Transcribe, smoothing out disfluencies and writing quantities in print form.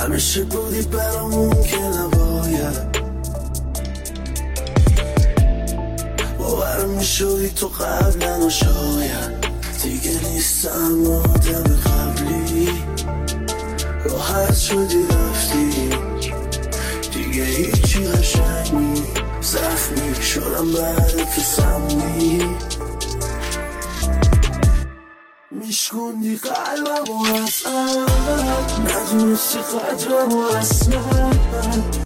همیشه بودی برامون که نباید باورم میشدی تو قبلا و شاید دیگه نیستم آدم قبلی راحت شدی رفتی دیگه هیچی قشنگ نی زخمی شدم بعد تو سمی میشکوندی قلبم و اصلا ندونستی قدرم و اصلا